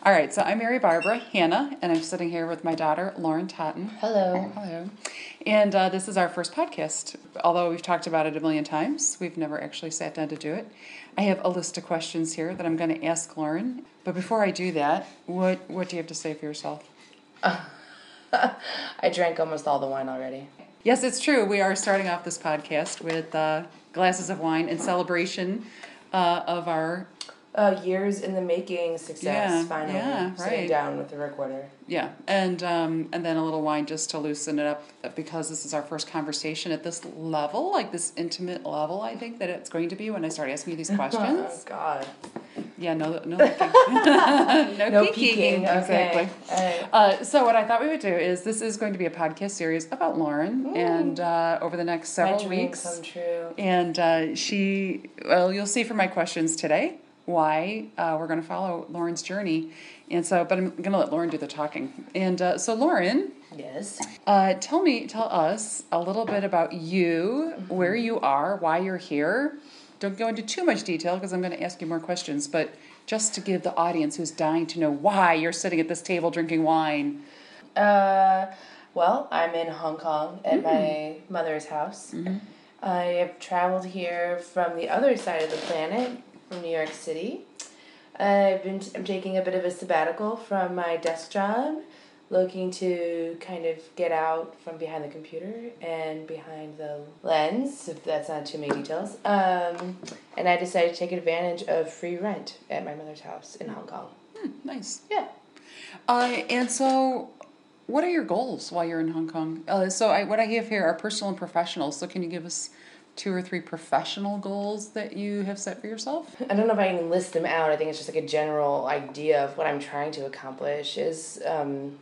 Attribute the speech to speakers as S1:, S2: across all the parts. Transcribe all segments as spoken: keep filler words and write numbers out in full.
S1: All right, so I'm Mary Barbara Hannah, and I'm sitting here with my daughter, Lauren Totten.
S2: Hello.
S1: Hello. And uh, this is our first podcast. Although we've talked about it a million times, we've never actually sat down to do it. I have a list of questions here that I'm going to ask Lauren. But before I do that, what, what do you have to say for yourself?
S2: Uh, I drank almost all the wine already.
S1: Yes, it's true. We are starting off this podcast with uh, glasses of wine in celebration uh, of our...
S2: Uh, years in the making success,
S1: Yeah,
S2: finally.
S1: yeah,
S2: Sitting
S1: right.
S2: down with the recorder.
S1: Yeah, and um, and then a little wine just to loosen it up because this is our first conversation at this level, like this intimate level, I think, that it's going to be when I start asking you these questions.
S2: Oh, God.
S1: Yeah, no no peeking. no,
S2: No
S1: peeking.
S2: peeking,
S1: Exactly.
S2: okay. All right.
S1: Uh, so what I thought we would do is this is going to be a podcast series about Lauren,
S2: Mm.
S1: and uh, over the next
S2: My
S1: several
S2: dream
S1: weeks.
S2: come true.
S1: And uh, she, well, you'll see from my questions today why uh, we're going to follow Lauren's journey. And so, but I'm going to let Lauren do the talking. And uh, so, Lauren,
S2: Yes.
S1: uh, tell me, tell us a little bit about you,
S2: Mm-hmm.
S1: where you are, why you're here. Don't go into too much detail because I'm going to ask you more questions, but just to give the audience who's dying to know why you're sitting at this table drinking wine.
S2: Uh, well, I'm in Hong Kong at
S1: Mm.
S2: my mother's house.
S1: Mm-hmm.
S2: I have traveled here from the other side of the planet, from New York City. I've been I'm taking a bit of a sabbatical from my desk job, looking to kind of get out from behind the computer and behind the lens, if that's not too many details. Um, and I decided to take advantage of free rent at my mother's house in Hong Kong.
S1: Hmm, nice.
S2: Yeah.
S1: Uh, and so, what are your goals while you're in Hong Kong? Uh, so, I, what I have here are personal and professional. So, can you give us two or three professional goals that you have set for yourself?
S2: I don't know if I can list them out. I think it's just like a general idea of what I'm trying to accomplish is um,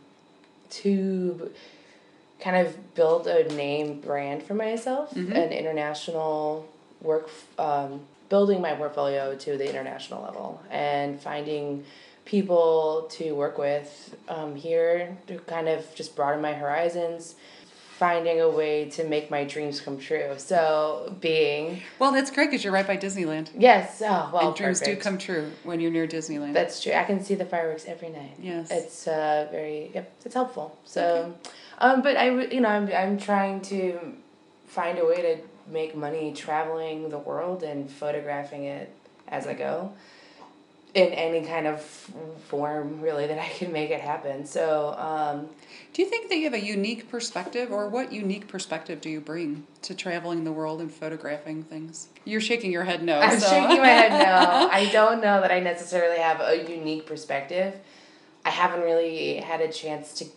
S2: to kind of build a name brand for myself,
S1: Mm-hmm.
S2: an international work, um, building my portfolio to the international level and finding people to work with um, here to kind of just broaden my horizons, finding a way to make my dreams come true. So being...
S1: Well, that's great because you're right by Disneyland.
S2: Yes, oh, well,
S1: and dreams
S2: perfect.
S1: do come true when you're near Disneyland.
S2: That's true. I can see the fireworks every night.
S1: Yes.
S2: It's uh, very, yep, it's helpful. So, okay. um, but I, you know, I'm, I'm trying to find a way to make money traveling the world and photographing it as I go in any kind of form, really, that I can make it happen. So, um,
S1: do you think that you have a unique perspective, or what unique perspective do you bring to traveling the world and photographing things? You're shaking your head no.
S2: I'm
S1: so.
S2: shaking my head no. I don't know that I necessarily have a unique perspective. I haven't really had a chance to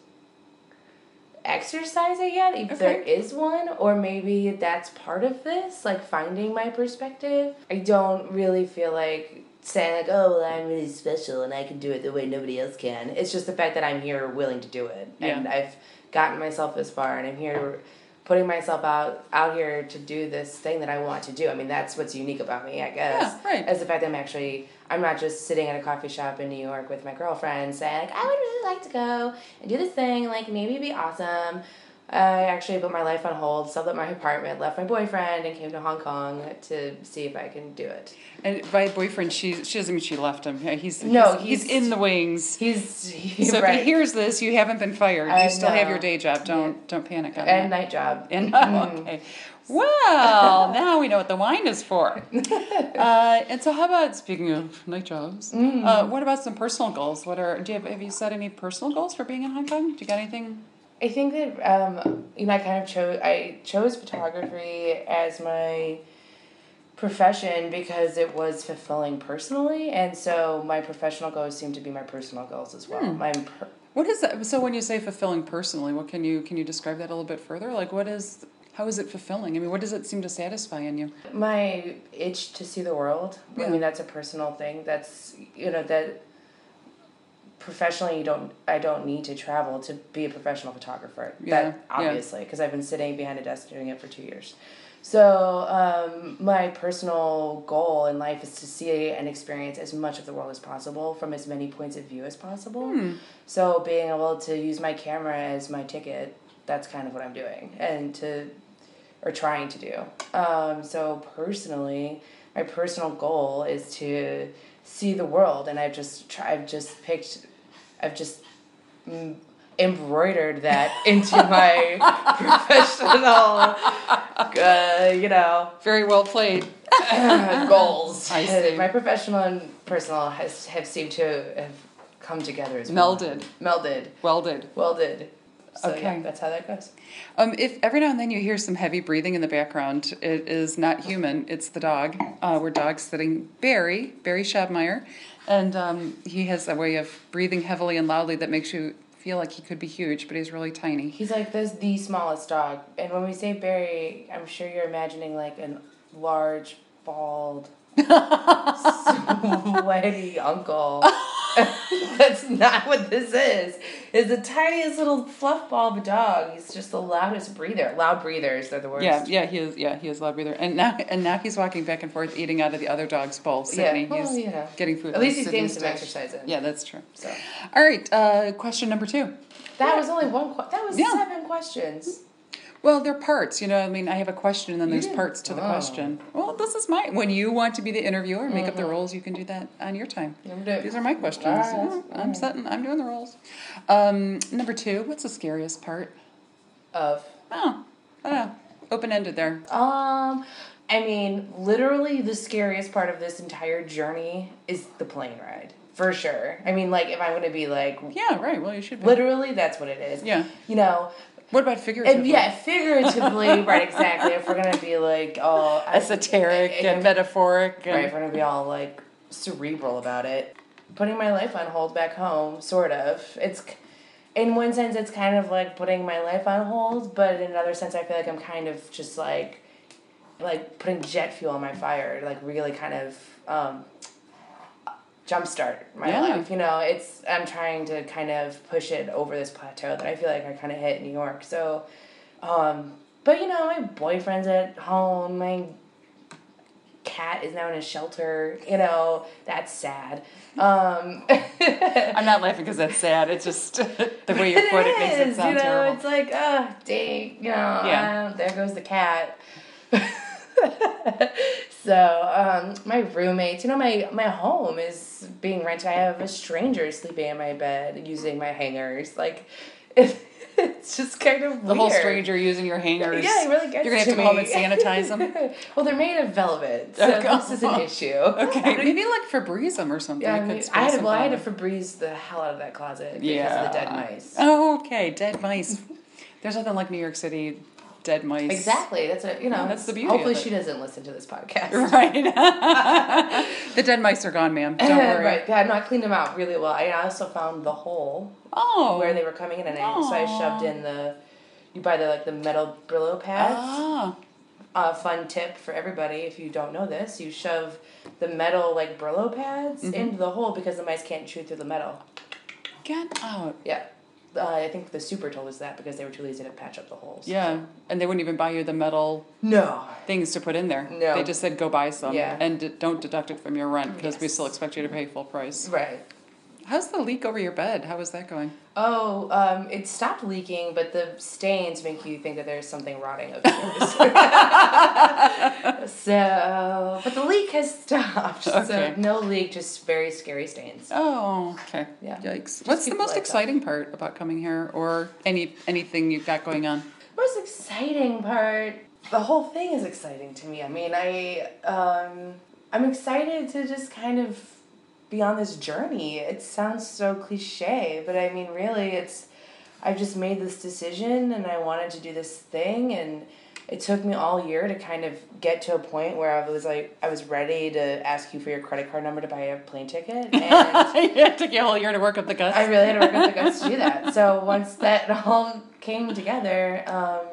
S2: exercise it yet, if there is one, or maybe that's part of this, like finding my perspective. I don't really feel like saying like, oh, well, I'm really special and I can do it the way nobody else can. It's just the fact that I'm here willing to do it.
S1: Yeah.
S2: And I've gotten myself this far and I'm here putting myself out out here to do this thing that I want to do. I mean, that's what's unique about me, I guess.
S1: Yeah, right.
S2: As the fact that I'm actually, I'm not just sitting at a coffee shop in New York with my girlfriend saying like, I would really like to go and do this thing, like maybe it'd be awesome. I actually put my life on hold, sold up my apartment, left my boyfriend, and came to Hong Kong to see if I can do it.
S1: And by boyfriend, she she doesn't mean she left him. He's
S2: no,
S1: he's,
S2: he's,
S1: he's in the wings.
S2: He's, he's
S1: so
S2: right.
S1: if he hears this, you haven't been fired.
S2: I
S1: You still
S2: know.
S1: have your day job. Don't yeah. don't panic on
S2: and
S1: that.
S2: night job.
S1: And okay. Well, now we know what the wine is for. Uh, and so, how about speaking of night jobs?
S2: Mm.
S1: Uh, what about some personal goals? What are do you have? Have you set any personal goals for being in Hong Kong? Do you got anything?
S2: I think that um, you know, I kind of chose I chose photography as my profession because it was fulfilling personally, and so my professional goals seem to be my personal goals as well.
S1: Hmm.
S2: My per-
S1: what is that? So when you say fulfilling personally, what can you can you describe that a little bit further? Like, what is how is it fulfilling? I mean, what does it seem to satisfy in you?
S2: My itch to see the world.
S1: Yeah.
S2: I mean, that's a personal thing. That's you know that. Professionally, you don't. I don't need to travel to be a professional photographer.
S1: Yeah,
S2: That obviously, because yeah. I've been sitting behind a desk doing it for two years. So um, my personal goal in life is to see and experience as much of the world as possible from as many points of view as possible.
S1: Hmm.
S2: So being able to use my camera as my ticket, that's kind of what I'm doing, and to or trying to do. Um, so personally, my personal goal is to see the world, and I've just I've just picked I've just mm, embroidered that into my professional, uh, you know,
S1: very well played.
S2: uh, goals.
S1: I see.
S2: My professional and personal has have seemed to have come together as
S1: Melded.
S2: one. Melded.
S1: Welded.
S2: Welded. So
S1: Okay.
S2: yeah, that's how that goes.
S1: Um, if every now and then you hear some heavy breathing in the background, it is not human. It's the dog. Uh, we're dog sitting Barry, Barry Schabmeyer, and um, he has a way of breathing heavily and loudly that makes you feel like he could be huge, but he's really tiny.
S2: He's like this the smallest dog, and when we say Barry, I'm sure you're imagining like a large, bald, sweaty uncle. That's not what this is. It's the tiniest little fluff ball of a dog. He's just the loudest breather. Loud breathers, they're the worst.
S1: Yeah, yeah, he is. Yeah, he is a loud breather, and now and now he's walking back and forth, eating out of the other dog's bowl. Sydney,
S2: Yeah, well,
S1: he's
S2: you know.
S1: getting food.
S2: At least he's getting
S1: Sydney's
S2: some
S1: dish.
S2: exercise in.
S1: Yeah, that's true.
S2: So
S1: All right, uh, question number two.
S2: that was only one. Qu- that was
S1: Yeah.
S2: seven questions.
S1: Well, they're parts, you know. I mean, I have a question, and then
S2: You
S1: there's
S2: didn't-
S1: parts to the
S2: oh.
S1: question. Well, this is my. When you want to be the interviewer and make up the
S2: Mhm.
S1: rules, you can do that on your time.
S2: I'm doing-
S1: These are my questions.
S2: All right,
S1: Yeah,
S2: that's
S1: I'm
S2: fine.
S1: setting. I'm doing the rules. Um, number two. What's the scariest part?
S2: Of
S1: Oh, I don't know. Open ended there.
S2: um, I mean, literally, the scariest part of this entire journey is the plane ride, for sure. I mean, like, if I'm gonna be like,
S1: Yeah, right. Well, you should be.
S2: literally, that's what it is.
S1: Yeah.
S2: You know.
S1: What about figuratively?
S2: And yeah, figuratively, right, exactly. If we're gonna be like all
S1: Esoteric
S2: I- I-
S1: and metaphoric. And,
S2: right, if we're gonna be all like cerebral about it, putting my life on hold back home, sort of. It's, in one sense, it's kind of like putting my life on hold, but in another sense, I feel like I'm kind of just like, like putting jet fuel on my fire, like really kind of um, jumpstart my
S1: Yeah.
S2: life. You know, it's I'm trying to kind of push it over this plateau that I feel like I kind of hit in New York. So, um, but you know, my boyfriend's at home. My cat is now in a shelter. You know, that's sad. Um,
S1: I'm not laughing because that's sad. It's just the way you put it, makes it
S2: is,
S1: sound
S2: you know,
S1: terrible.
S2: It's like, oh, dang, you know,
S1: Yeah.
S2: uh, there goes the cat. So, um, my roommates, you know, my, my home is being rented. I have a stranger sleeping in my bed using my hangers. Like, it, it's just kind of
S1: The
S2: weird.
S1: whole stranger using your hangers.
S2: Yeah, it really gets
S1: You're gonna have to
S2: me.
S1: come home and sanitize them.
S2: Well, they're made of velvet, so
S1: Okay.
S2: this is an issue.
S1: Okay, maybe like Febreze them or something.
S2: Yeah,
S1: You
S2: I, mean,
S1: could
S2: I had
S1: spray
S2: well, I had to
S1: something
S2: Febreze the hell out of that closet because
S1: Yeah.
S2: of the dead mice.
S1: Oh, okay, dead mice. There's nothing like New York City dead mice.
S2: Exactly. That's a you know.
S1: Yeah, that's the beauty
S2: Hopefully,
S1: of it.
S2: she doesn't listen to this podcast.
S1: Right. The dead mice are gone, ma'am. Don't worry.
S2: Right. Yeah, no, I cleaned them out really well. I also found the hole
S1: Oh.
S2: where they were coming in, and I, so I
S1: Aw.
S2: shoved in the. You buy the like the metal Brillo pads.
S1: Ah.
S2: A fun tip for everybody: if you don't know this, you shove the metal like Brillo pads
S1: Mhm.
S2: into the hole because the mice can't chew through the metal.
S1: Get out.
S2: Yeah. Uh, I think the super told us that because they were too lazy to patch up the holes.
S1: Yeah, and they wouldn't even buy you the metal
S2: No.
S1: things to put in there.
S2: No.
S1: They just said go buy some.
S2: Yeah.
S1: And d- don't deduct it from your rent because we
S2: Yes.
S1: still expect you to pay full price.
S2: Right.
S1: How's the leak over your bed? How is that going?
S2: Oh, um, it stopped leaking, but the stains make you think that there's something rotting upstairs. So, but the leak has stopped.
S1: Okay.
S2: So no leak, just very scary stains.
S1: Oh, okay.
S2: Yeah.
S1: Yikes. What's the
S2: keep
S1: most
S2: the lights
S1: exciting part about coming here or any anything you've got going on?
S2: Most exciting part, the whole thing is exciting to me. I mean, I um, I'm excited to just kind of be on this journey. It sounds so cliche, but I mean, really, it's I've just made this decision and I wanted to do this thing, and it took me all year to kind of get to a point where I was like, I was ready to ask you for your credit card number to buy a plane ticket, and
S1: It took you a whole year to work up the guts.
S2: I really had to work with the guts to do that. So once that all came together, um,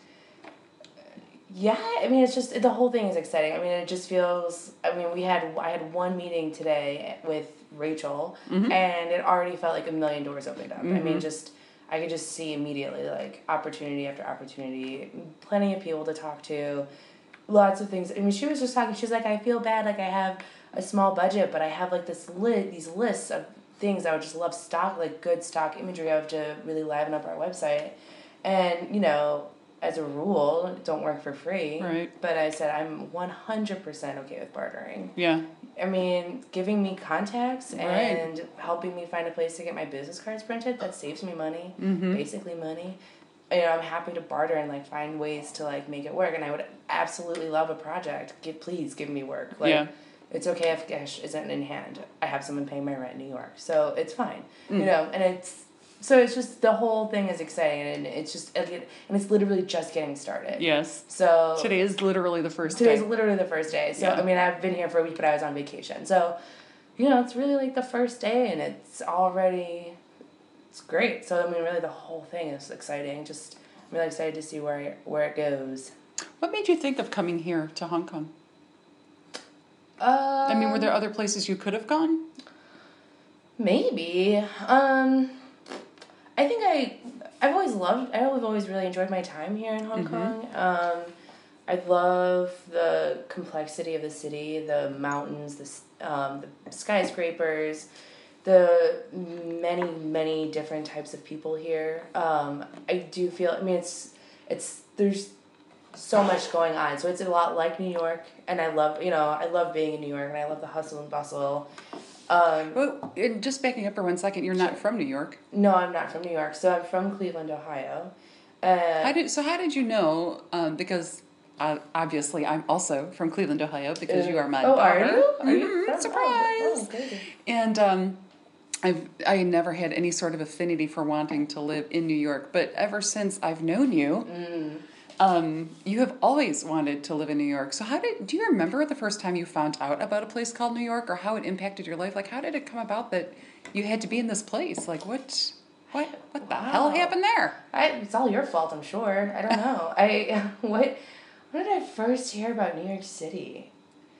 S2: yeah, I mean, it's just, the whole thing is exciting. I mean, it just feels, I mean, we had, I had one meeting today with Rachel,
S1: Mhm.
S2: and it already felt like a million doors opened up. I mean,
S1: Mhm.
S2: just, I could just see immediately, like, opportunity after opportunity, plenty of people to talk to, lots of things. I mean, she was just talking, she's like, I feel bad, like, I have a small budget, but I have, like, this li- these lists of things I would just love stock, like, good stock imagery of to really liven up our website. And, you know, as a rule, don't work for free.
S1: Right.
S2: But I said I'm one hundred percent okay with bartering.
S1: Yeah.
S2: I mean, giving me contacts
S1: Right.
S2: and helping me find a place to get my business cards printed, that saves me money,
S1: Mm-hmm.
S2: basically money. You know, I'm happy to barter and, like, find ways to, like, make it work. And I would absolutely love a project. Give, please give me work. Like,
S1: Yeah.
S2: it's okay if cash isn't in hand. I have someone paying my rent in New York, so it's fine.
S1: Mm.
S2: You know, and it's, so it's just, the whole thing is exciting, and it's just, and it's literally just getting started.
S1: Yes.
S2: So
S1: Today is literally the first
S2: Today's
S1: day.
S2: literally the first day. So,
S1: Yeah.
S2: I mean, I've been here for a week, but I was on vacation. So, you know, it's really like the first day, and it's already, it's great. So, I mean, really the whole thing is exciting. Just, I'm really excited to see where where it goes.
S1: What made you think of coming here to Hong Kong?
S2: Uh,
S1: I mean, were there other places you could have gone?
S2: Maybe. Um, I think I, I've always loved, I've always really enjoyed my time here in Hong
S1: Mhm.
S2: Kong. Um, I love the complexity of the city, the mountains, the, s- um, the skyscrapers, the many, many different types of people here. Um, I do feel, I mean, it's, it's, there's so much going on. So it's a lot like New York, and I love, you know, I love being in New York, and I love the hustle and bustle. Um,
S1: Well, and just backing up for one second, you're not
S2: Sure.
S1: from New York.
S2: no, I'm not from New York, so I'm from Cleveland, Ohio. Uh,
S1: How did so? How did you know? Um, because uh, obviously, I'm also from Cleveland, Ohio, because you are my
S2: oh,
S1: daughter.
S2: are you? Are you
S1: Mhm,
S2: from?
S1: surprise!
S2: Oh, oh, crazy.
S1: And um, I've I never had any sort of affinity for wanting to live in New York, but ever since I've known you,
S2: Mm.
S1: um, you have always wanted to live in New York. So how did do you remember the first time you found out about a place called New York, or how it impacted your life? Like, how did it come about that you had to be in this place? Like, what, what, what the hell
S2: Wow.
S1: happened there?
S2: I, it's all your fault, I'm sure. I don't know. I what when did I first hear about New York City?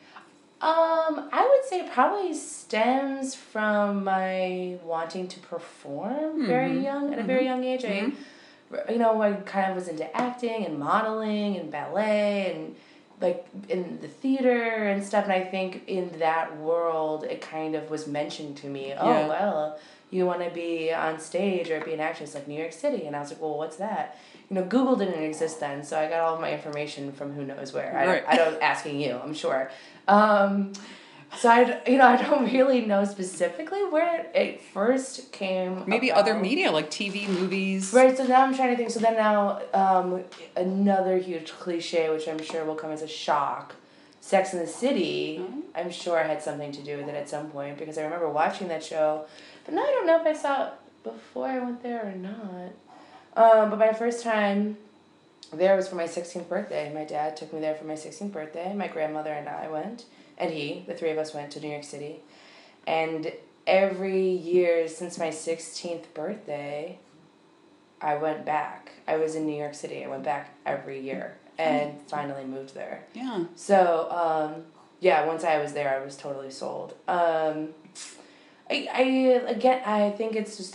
S2: Um, I would say it probably stems from my wanting to perform very
S1: Mhm.
S2: young, at a very young age.
S1: Mhm.
S2: I, you know, I kind of was into acting and modeling and ballet and like in the theater and stuff. And I think in that world, it kind of was mentioned to me. Oh,
S1: Yeah.
S2: well, you want to be on stage or be an actress like New York City. And I was like, well, what's that? You know, Google didn't exist then, so I got all of my information from who knows where. I,
S1: Right.
S2: I don't asking you, I'm sure. Um, so I, you know, I don't really know specifically where it first came.
S1: Maybe
S2: about.
S1: other media like T V, movies.
S2: Right. So now I'm trying to think. So then now, um, another huge cliche, which I'm sure will come as a shock. Sex and the City,
S1: Oh.
S2: I'm sure had something to do with it at some point because I remember watching that show, but now I don't know if I saw it before I went there or not. Um, but my first time there was for my sixteenth birthday. My dad took me there for my sixteenth birthday. My grandmother and I went, and he, the three of us went to New York City. And every year since my sixteenth birthday, I went back. I was in New York City. I went back every year and finally moved there.
S1: Yeah.
S2: So, um, yeah, once I was there, I was totally sold. Um, I, I, again, I think it's just,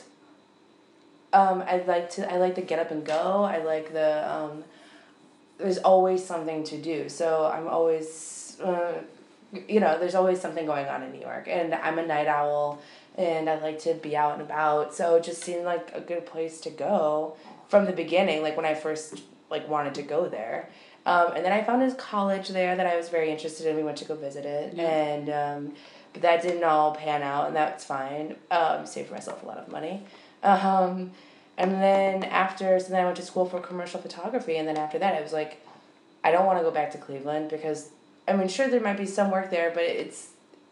S2: um, I like to, I like to get up and go. I like the, um, there's always something to do. So I'm always, uh, you know, there's always something going on in New York. And I'm a night owl, and I like to be out and about. So it just seemed like a good place to go from the beginning, like when I first, like, wanted to go there. Um, and then I found a college there that I was very interested in. We went to go visit it.
S1: Yeah.
S2: And, um, but that didn't all pan out, and that's fine. Um, saved myself a lot of money. Um, and then after, so then I went to school for commercial photography, and then after that I was like, I don't want to go back to Cleveland because, I mean, sure, there might be some work there, but it's,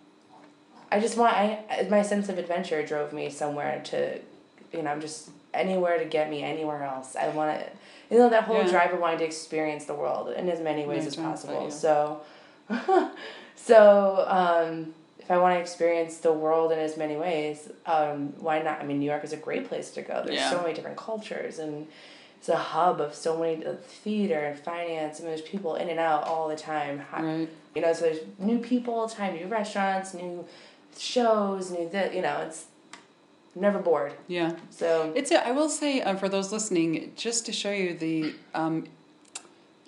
S2: I just want, I, my sense of adventure drove me somewhere to, you know, I'm just, anywhere to get me anywhere else. I want to, you know, that whole
S1: Yeah.
S2: drive of wanting to experience the world in as many ways
S1: Yeah,
S2: as
S1: exactly,
S2: possible.
S1: yeah.
S2: So, so, um, if I want to experience the world in as many ways, um, why not? I mean, New York is a great place to go. There's
S1: Yeah.
S2: so many different cultures, and it's a hub of so many uh, theater and finance. I mean, there's people in and out all the time. Hi-
S1: Right.
S2: You know, so there's new people all the time, new restaurants, new shows, new th- you know, it's never bored.
S1: Yeah.
S2: So
S1: It's a, I will say uh, for those listening, just to show you the um,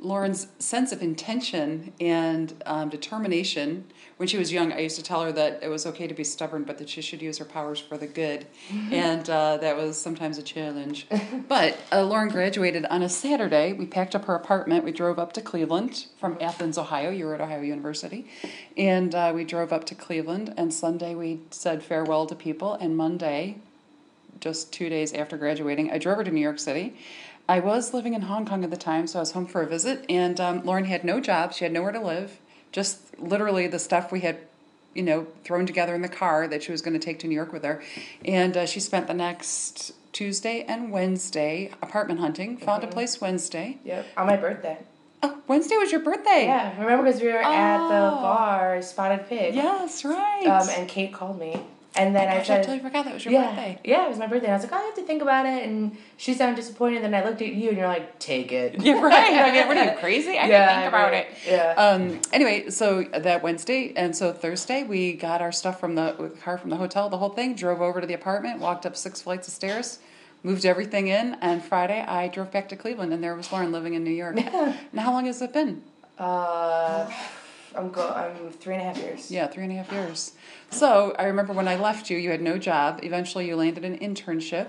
S1: Lauren's sense of intention and um, determination. When she was young, I used to tell her that it was okay to be stubborn, but that she should use her powers for the good. And uh, that was sometimes a challenge. But uh, Lauren graduated on a Saturday. We packed up her apartment. We drove up to Cleveland from Athens, Ohio. You were at Ohio University. And uh, we drove up to Cleveland. And Sunday we said farewell to people. And Monday, just two days after graduating, I drove her to New York City. I was living in Hong Kong at the time, so I was home for a visit. And um, Lauren had no job. She had nowhere to live. Just literally the stuff we had, you know, thrown together in the car that she was going to take to New York with her. And uh, she spent the next Tuesday and Wednesday apartment hunting. Found mm-hmm. a place Wednesday.
S2: Yep, on my birthday.
S1: Oh, Wednesday was your birthday.
S2: Yeah, remember because we were oh. at the bar, Spotted Pig.
S1: Yes, right.
S2: Um, and Kate called me. And then
S1: oh
S2: I
S1: gosh,
S2: said,
S1: I totally forgot that was your
S2: yeah,
S1: birthday.
S2: Yeah, it was my birthday. And I was like, oh, I have to think about it. And she sounded disappointed. And then I looked at you and you're like, take it.
S1: Yeah, right. I mean, what are you, crazy? I
S2: yeah,
S1: can think about
S2: right.
S1: it.
S2: Yeah.
S1: Um. Anyway, so that Wednesday, and so Thursday, we got our stuff from the, with the car from the hotel, the whole thing, drove over to the apartment, walked up six flights of stairs, moved everything in. And Friday, I drove back to Cleveland, and there was Lauren living in New York. And how long has it been?
S2: Uh... I'm go. I'm three and a half years.
S1: Yeah, three and a half years. So I remember when I left you, you had no job. Eventually, you landed an internship.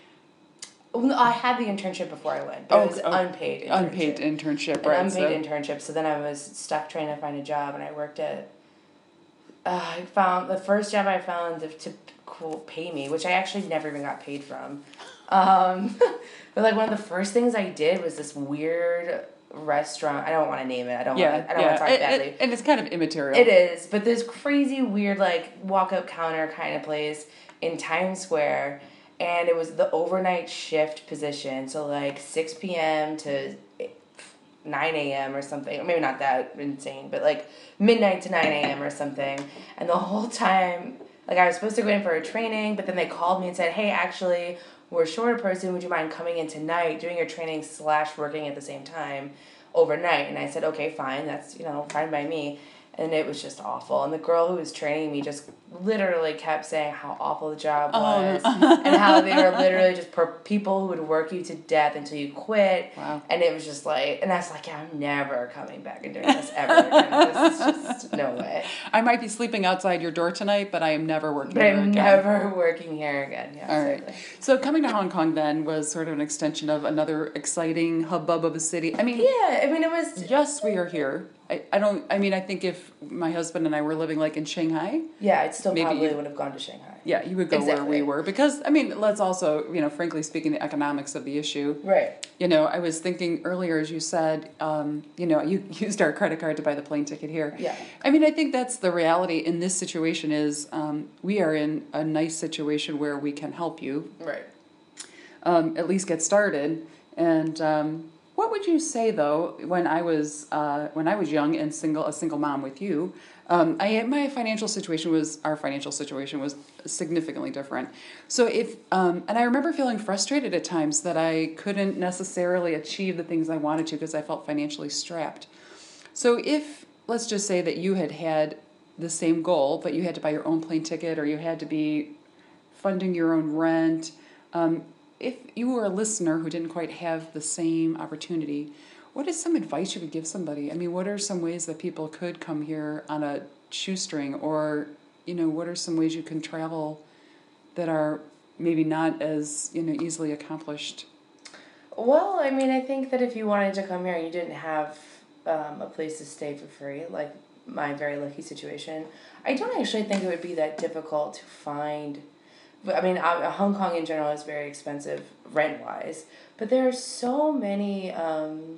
S2: Well, no, I had the internship before I went, but oh, it was oh, unpaid. Internship.
S1: Unpaid internship,
S2: An
S1: right?
S2: Unpaid
S1: so.
S2: internship. So then I was stuck trying to find a job, and I worked at. Uh, I found the first job I found to, to cool, pay me, which I actually never even got paid from. Um, but like one of the first things I did was this weird restaurant. I don't want to name it. I don't
S1: yeah,
S2: want to, I don't
S1: yeah.
S2: want to talk
S1: it,
S2: badly.
S1: It, and it's kind of immaterial.
S2: It is, but this crazy weird like walk-up counter kind of place in Times Square, and it was the overnight shift position, so like six p.m. to nine a.m. or something. Maybe not that insane, but like midnight to nine a.m. or something. And the whole time, like I was supposed to go in for a training, but then they called me and said, hey, actually, we're short a person. Would you mind coming in tonight, doing your training slash working at the same time overnight? And I said, okay, fine. That's, you know, fine by me. And it was just awful. And the girl who was training me just literally kept saying how awful the job was oh. and how they were literally just per- people who would work you to death until you quit.
S1: Wow.
S2: And it was just like, and I was like, yeah, I'm never coming back and doing this ever again. This is just no way.
S1: I might be sleeping outside your door tonight, but I am never working
S2: but
S1: here
S2: I'm
S1: again.
S2: never working here again. Yeah,
S1: All
S2: exactly.
S1: right. So coming to Hong Kong then was sort of an extension of another exciting hubbub of a city. I mean,
S2: yeah, I mean, it was.
S1: Yes, we are here. I, I don't, I mean, I think if my husband and I were living like in Shanghai.
S2: Yeah, I'd still
S1: maybe
S2: probably
S1: you,
S2: would have gone to Shanghai.
S1: Yeah, you would go
S2: exactly.
S1: where we were. Because, I mean, let's also, you know, frankly speaking, the economics of the issue.
S2: Right.
S1: You know, I was thinking earlier, as you said, um, you know, you used our credit card to buy the plane ticket here.
S2: Yeah.
S1: I mean, I think that's the reality in this situation is um, we are in a nice situation where we can help you.
S2: Right.
S1: Um, at least get started. And um, what would you say though? When I was uh, when I was young and single, a single mom with you, um, I my financial situation was our financial situation was significantly different. So if um, and I remember feeling frustrated at times that I couldn't necessarily achieve the things I wanted to because I felt financially strapped. So if let's just say that you had had the same goal, but you had to buy your own plane ticket or you had to be funding your own rent. Um, If you were a listener who didn't quite have the same opportunity, what is some advice you would give somebody? I mean, what are some ways that people could come here on a shoestring, or, you know, what are some ways you can travel that are maybe not as, you know, easily accomplished?
S2: Well, I mean, I think that if you wanted to come here and you didn't have um, a place to stay for free, like my very lucky situation, I don't actually think it would be that difficult to find. I mean, Hong Kong in general is very expensive rent-wise, but there are so many um,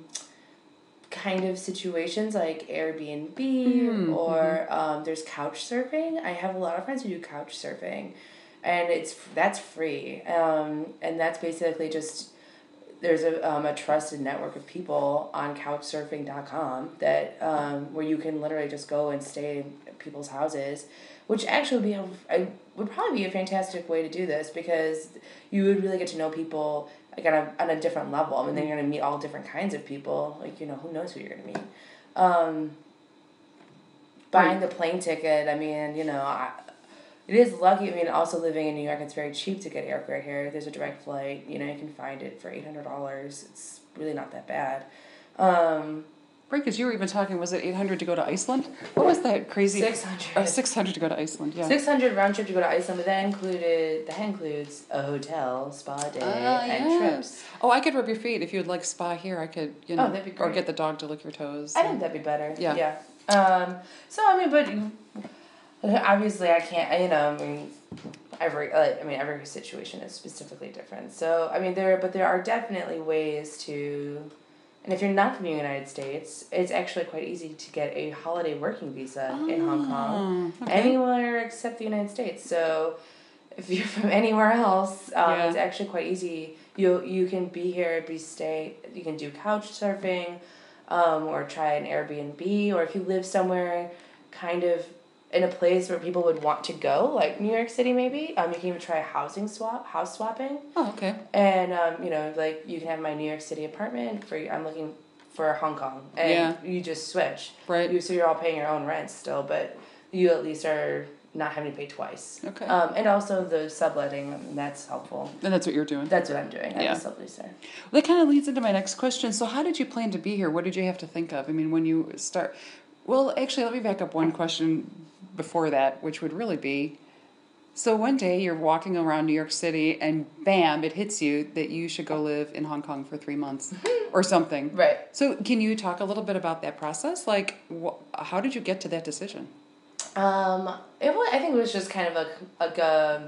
S2: kind of situations like Airbnb mm-hmm. or um, there's couch surfing. I have a lot of friends who do couch surfing, and it's that's free, um, and that's basically just there's a um, a trusted network of people on couch surfing dot com that um, where you can literally just go and stay at people's houses, which actually would be a, a would probably be a fantastic way to do this because you would really get to know people like on a on a different level. I mean, then you're gonna meet all different kinds of people. Like, you know, who knows who you're gonna meet. Um, buying the plane ticket. I mean, you know, I, it is lucky. I mean, also living in New York, it's very cheap to get airfare here. There's a direct flight. You know, you can find it for eight hundred dollars. It's really not that bad. Um,
S1: Right, because you were even talking, was it eight hundred to go to Iceland? What was that crazy?
S2: six hundred.
S1: Oh, six hundred to go to Iceland, yeah.
S2: six hundred round trip to go to Iceland, but that included, that includes a hotel, spa day,
S1: Ah,
S2: and
S1: yes.
S2: trips.
S1: Oh, I could rub your feet. If you would like spa here, I could, you know,
S2: Oh, that'd be
S1: or
S2: great.
S1: get the dog to lick your toes.
S2: I think that'd be better.
S1: Yeah.
S2: Yeah. Um, so, I mean, but obviously I can't, you know, I mean, every, like, I mean, every situation is specifically different. So, I mean, there, but there are definitely ways to, and if you're not from the United States, it's actually quite easy to get a holiday working visa
S1: oh,
S2: in Hong Kong.
S1: Okay.
S2: Anywhere except the United States. So, if you're from anywhere else, um,
S1: Yeah.
S2: it's actually quite easy. You you can be here, be stay. You can do couch surfing, um, or try an Airbnb, or if you live somewhere, kind of in a place where people would want to go, like New York City, maybe. Um, you can even try housing swap, house swapping,
S1: Oh, okay.
S2: and um, you know, like you can have my New York City apartment for. I'm looking for Hong Kong, and
S1: Yeah.
S2: you just switch.
S1: Right.
S2: You so you're all paying your own rent still, but you at least are not having to pay twice.
S1: Okay.
S2: Um, and also the subletting, um, that's helpful.
S1: And that's what you're doing.
S2: That's what I'm doing. I'm
S1: Yeah.
S2: a subleaser.
S1: Well, that kind of leads into my next question. So, how did you plan to be here? What did you have to think of? I mean, when you start. Well, actually, let me back up one question before that, which would really be so one day you're walking around New York City and bam, it hits you that you should go live in Hong Kong for three months or something.
S2: Right.
S1: So, can you talk a little bit about that process? Like, wh- how did you get to that decision?
S2: Um, it was, I think it was just kind of a, like a,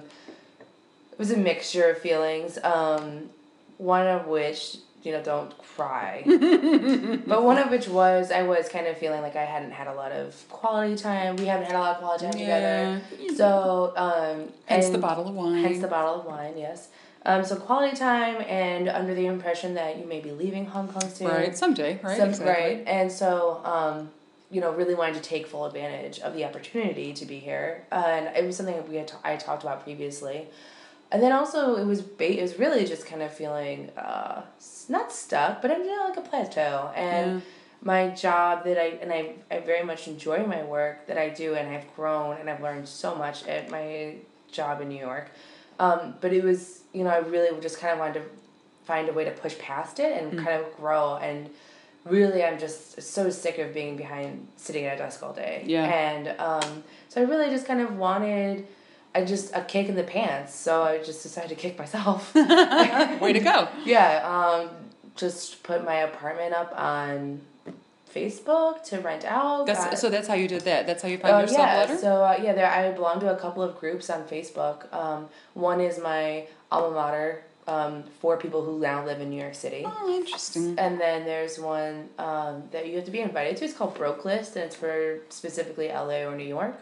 S2: it was a mixture of feelings. Um, one of which, you know, don't cry. But one of which was, I was kind of feeling like I hadn't had a lot of quality time. We haven't had a lot of quality time
S1: Yeah.
S2: together. So, um,
S1: Hence
S2: and
S1: the bottle of wine.
S2: hence the bottle of wine, yes. Um, so quality time, and under the impression that you may be leaving Hong Kong soon.
S1: Right, someday, right?
S2: Some,
S1: Exactly.
S2: Right, and so, um, you know, really wanted to take full advantage of the opportunity to be here, uh, and it was something that we had t- I talked about previously, and then also it was ba- it was really just kind of feeling uh, not stuck, but I'm you know, like a plateau, and
S1: Yeah.
S2: my job that I and I I very much enjoy my work that I do, and I've grown and I've learned so much at my job in New York, um, but it was you know I really just kind of wanted to find a way to push past it and
S1: Mm.
S2: kind of grow and. Really, I'm just so sick of being behind, sitting at a desk all day.
S1: Yeah.
S2: And um, so I really just kind of wanted, I just, a kick in the pants. So I just decided to kick myself.
S1: Way to go.
S2: Yeah. Um, just put my apartment up on Facebook to rent out.
S1: That's
S2: got-
S1: so. That's how you did that. That's how you found
S2: uh,
S1: your
S2: yeah,
S1: subletter.
S2: so uh, yeah, there I belong to a couple of groups on Facebook. Um, one is my alma mater um, for people who now live in New York City.
S1: Oh, interesting.
S2: And then there's one um, that you have to be invited to. It's called Broke List, and it's for specifically L A or New York.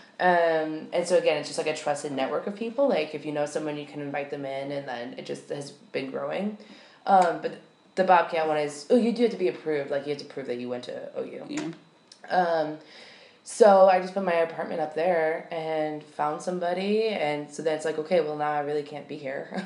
S2: Um, and so again, it's just like a trusted network of people. Like if you know someone, you can invite them in, and then it just has been growing. Um, but the Bobcat one is oh, you do have to be approved. Like you have to prove that you went to O U.
S1: Yeah.
S2: Um, so I just put my apartment up there and found somebody, and so then it's like okay, well now I really can't be here.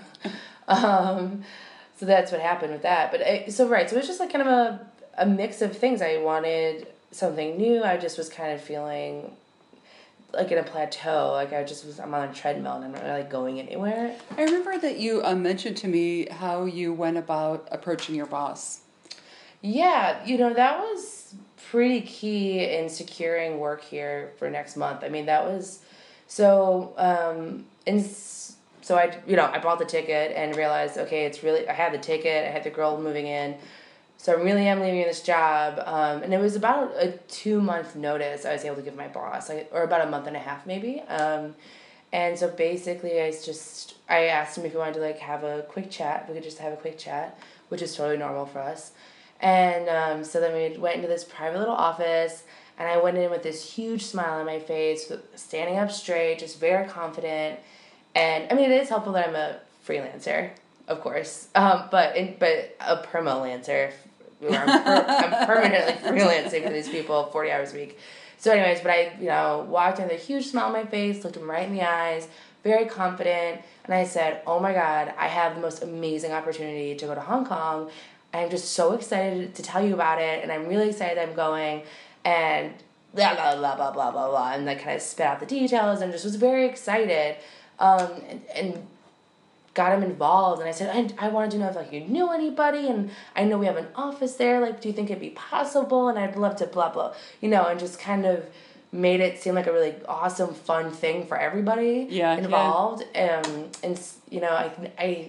S2: um, so that's what happened with that. But I, so right, so it was just like kind of a a mix of things. I wanted something new. I just was kind of feeling like in a plateau. Like I just was I'm on a treadmill and I'm not really going anywhere.
S1: I remember that you uh, mentioned to me how you went about approaching your boss.
S2: Yeah, you know, that was pretty key in securing work here for next month. I mean, that was so um in so I you know, I bought the ticket and realized, okay, it's really I had the ticket, I had the girl moving in. So I really am leaving this job. Um and it was about a two month notice I was able to give my boss, like, or about a month and a half maybe. Um and so basically I just I asked him if he wanted to like have a quick chat. We could just have a quick chat, which is totally normal for us. And um, so then we went into this private little office, and I went in with this huge smile on my face, standing up straight, just very confident. And I mean, it is helpful that I'm a freelancer, of course, um, but in, but a perma-lancer. Where I'm, per- I'm permanently freelancing for these people, forty hours a week. So, anyways, but I, you know, walked in with a huge smile on my face, looked him right in the eyes, very confident, and I said, "Oh my God, I have the most amazing opportunity to go to Hong Kong. I'm just so excited to tell you about it, and I'm really excited that I'm going, and blah, blah, blah, blah, blah, blah, blah," and I kind of spit out the details and just was very excited. Um, and, and got him involved, and I said, I, I wanted to know if like you knew anybody, and I know we have an office there, like do you think it'd be possible, and I'd love to blah blah, you know, and just kind of made it seem like a really awesome, fun thing for everybody
S1: yeah,
S2: involved. Yeah. Um, and you know, I I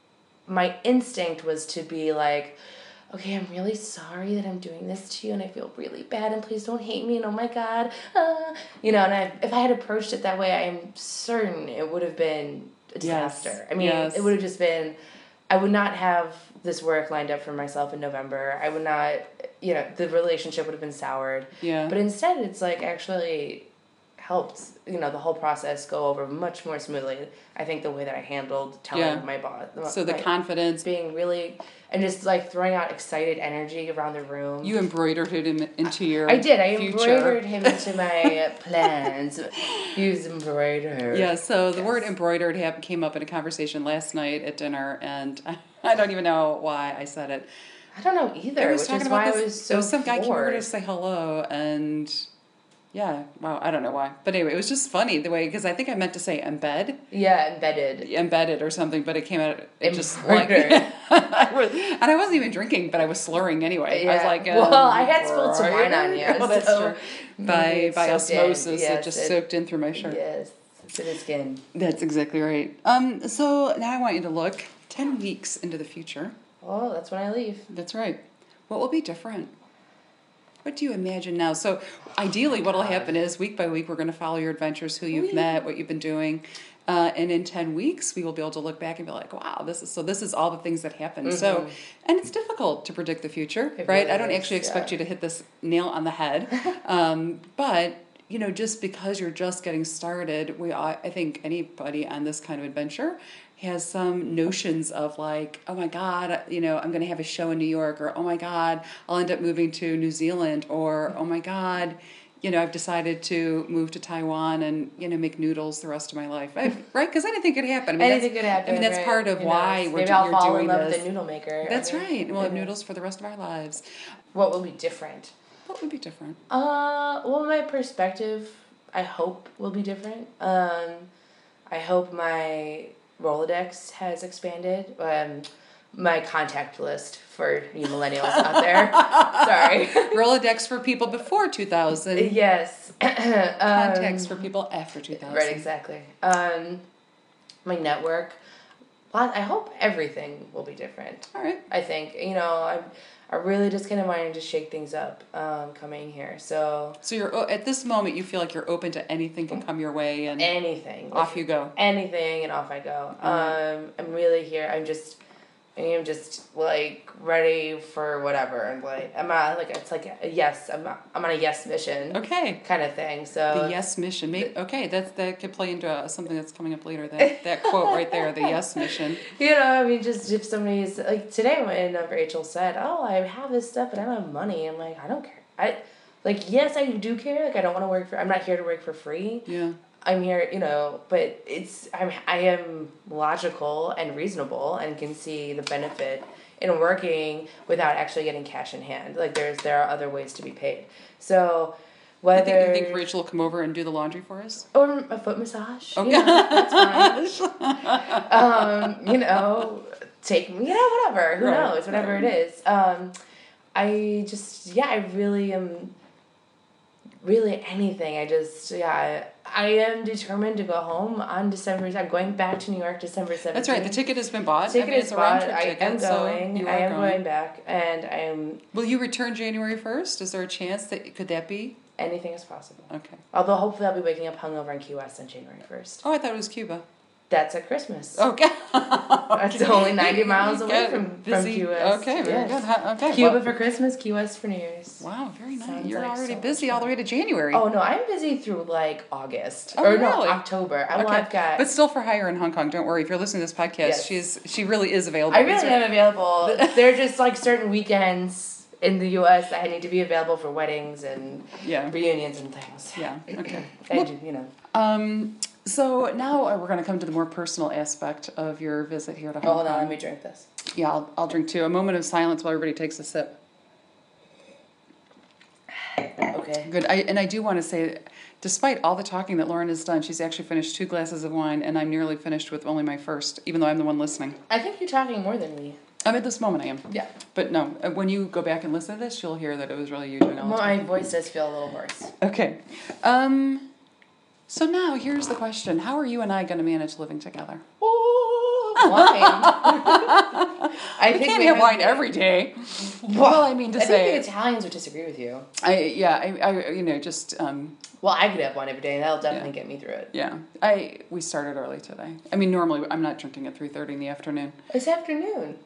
S2: my instinct was to be like, okay, I'm really sorry that I'm doing this to you, and I feel really bad, and please don't hate me, and oh my God, uh, you know, and I, if I had approached it that way, I am certain it would have been a disaster.
S1: Yes.
S2: I mean,
S1: yes.
S2: it would have just been, I would not have this work lined up for myself in November. I would not, you know, the relationship would have been soured.
S1: Yeah.
S2: But instead, it's like actually helped, you know, the whole process go over much more smoothly. I think the way that I handled telling
S1: yeah.
S2: my boss.
S1: So the
S2: my,
S1: confidence.
S2: Being really, and just like throwing out excited energy around the room.
S1: You embroidered him into your
S2: I did. I
S1: future.
S2: embroidered him into my plans. He was embroidered.
S1: Yeah, so the
S2: yes.
S1: word embroidered have, came up in a conversation last night at dinner, and I, I don't even know why I said it.
S2: I don't know either,
S1: I was
S2: which
S1: talking
S2: is
S1: about
S2: why
S1: this,
S2: I was so
S1: there was some guy came over
S2: floored.
S1: to say hello, and yeah, wow, I don't know why. But anyway, it was just funny the way, because I think I meant to say embed.
S2: Yeah, embedded.
S1: Embedded or something, but it came out, it just like,
S2: Embroidered.
S1: I was, and I wasn't even drinking, but I was slurring anyway.
S2: Yeah.
S1: I was like, um,
S2: well, I had spilled some wine on you.
S1: Well, that's
S2: so
S1: true. By, by osmosis,
S2: yes,
S1: it just
S2: it,
S1: soaked in through my shirt.
S2: Yes, to the skin.
S1: That's exactly right. Um, so now I want you to look ten weeks into the future.
S2: Oh, that's when I leave.
S1: That's right. What will be different? What do you imagine now? So ideally what will happen is week by week we're going to follow your adventures, who you've
S2: Wee.
S1: met, what you've been doing. Uh, and in ten weeks we will be able to look back and be like, wow, this is so this is all the things that happened. Mm-hmm. So, and it's difficult to predict the future,
S2: it
S1: right?
S2: Really
S1: I don't
S2: is,
S1: actually expect
S2: yeah.
S1: you to hit this nail on the head. um, but you know, just because you're just getting started, we I think anybody on this kind of adventure has some notions of like, oh my God, you know, I'm going to have a show in New York, or oh my God, I'll end up moving to New Zealand, or oh my God, you know, I've decided to move to Taiwan and, you know, make noodles the rest of my life, I, right? Because anything could happen. I mean,
S2: anything could happen.
S1: I mean, that's
S2: right?
S1: part of
S2: Who
S1: why
S2: knows?
S1: we're
S2: Maybe
S1: do,
S2: I'll
S1: you're
S2: fall
S1: doing
S2: in love
S1: this.
S2: with a noodle maker.
S1: That's
S2: I mean,
S1: right. We'll have
S2: yeah.
S1: noodles for the rest of our lives.
S2: What will be different?
S1: What would be different?
S2: Uh, well, my perspective, I hope, will be different. Um, I hope my Rolodex has expanded. Um, my contact list for you millennials out there. Sorry.
S1: Rolodex for people before two thousand.
S2: Yes.
S1: Contacts
S2: um,
S1: for people after two thousand.
S2: Right, exactly. Um, my network. I hope everything will be different.
S1: All right.
S2: I think, you know, I'm, I'm really just kind of wanting to shake things up um, coming here. So
S1: So you're at this moment, you feel like you're open to anything can come your way, and
S2: anything.
S1: off
S2: like,
S1: you go.
S2: Anything, and off I go.
S1: Mm-hmm.
S2: Um, I'm really here. I'm just, I am just like ready for whatever, and like I'm not like it's like a yes. I'm not, I'm on a yes mission.
S1: Okay.
S2: Kind of thing. So
S1: The yes mission. Maybe, okay, that's that could play into uh, something that's coming up later. That that quote right there, the yes mission.
S2: You know, I mean, just if somebody's like today when uh, Rachel said, "Oh, I have this stuff, but I don't have money," I'm like, I don't care. I like yes, I do care. Like I don't want to work for. I'm not here to work for free.
S1: Yeah.
S2: I'm here, you know, but it's I'm I am logical and reasonable and can see the benefit in working without actually getting cash in hand. Like there's there are other ways to be paid. So
S1: I
S2: whether
S1: think, you think Rachel will come over and do the laundry for us?
S2: or a foot massage,
S1: Okay.
S2: yeah, that's fine. um, you know, take me, you know, whatever. Who
S1: Right.
S2: knows? Whatever
S1: Right.
S2: it is. Um, I just yeah, I really am. Really anything. I just, yeah, I am determined to go home on December. I'm going back to New York December seventeenth.
S1: That's right. The ticket has been bought.
S2: Ticket
S1: I mean,
S2: is
S1: it's a round
S2: bought.
S1: trip
S2: I
S1: ticket,
S2: am
S1: so
S2: going.
S1: you
S2: I
S1: are
S2: am
S1: going.
S2: going back, and I am.
S1: Will you return January first? Is there a chance that could that be?
S2: Anything is possible.
S1: Okay.
S2: Although hopefully I'll be waking up hungover in Key West on January first.
S1: Oh, I thought it was Cuba.
S2: That's at Christmas.
S1: Okay.
S2: That's only ninety miles away
S1: Get
S2: from, from
S1: busy.
S2: Key West.
S1: Okay, very
S2: Yes.
S1: good. Huh, Okay.
S2: Cuba
S1: well-
S2: for Christmas, Key West for New Year's.
S1: Wow, very nice.
S2: Sounds
S1: You're
S2: like
S1: already
S2: so
S1: busy
S2: much
S1: all the
S2: fun.
S1: way to January.
S2: Oh no, I'm busy through like August
S1: Oh,
S2: or no
S1: really?
S2: October. I, well,
S1: Okay.
S2: I've got.
S1: But still for hire in Hong Kong. Don't worry. If you're listening to this podcast,
S2: Yes.
S1: she's she really is available.
S2: I
S1: These
S2: really
S1: are-
S2: am available. There are just like certain weekends in the U S I need to be available for weddings and
S1: Yeah.
S2: reunions and things.
S1: Yeah. Okay.
S2: And you know.
S1: Um. So now uh, we're going to come to the more personal aspect of your visit here to Hong
S2: Oh, hold
S1: Kong.
S2: on, let me drink this.
S1: Yeah, I'll, I'll drink too. A moment of silence while everybody takes a sip.
S2: Okay. okay.
S1: Good. I, and I do want to say, despite all the talking that Lauren has done, she's actually finished two glasses of wine, and I'm nearly finished with only my first, even though I'm the one listening.
S2: I think you're talking more than me.
S1: Um, at this moment, I am.
S2: Yeah.
S1: But no, uh, when you go back and listen to this, you'll hear that it was really you doing all the
S2: My
S1: talking.
S2: voice does feel a little hoarse.
S1: Okay. Um, so now, here's the question. How are you and I going to manage living together?
S2: Wine. I
S1: we
S2: think
S1: can't
S2: we
S1: have
S2: have
S1: wine
S2: to-
S1: every day. Well, I mean to
S2: I
S1: say...
S2: think the Italians would disagree with you.
S1: I Yeah, I, I you know, just... Um,
S2: Well, I could have one every day, and that'll definitely
S1: Yeah.
S2: get me through it.
S1: yeah. I We started early today. I mean, normally I'm not drinking at three thirty in the afternoon.
S2: It's afternoon.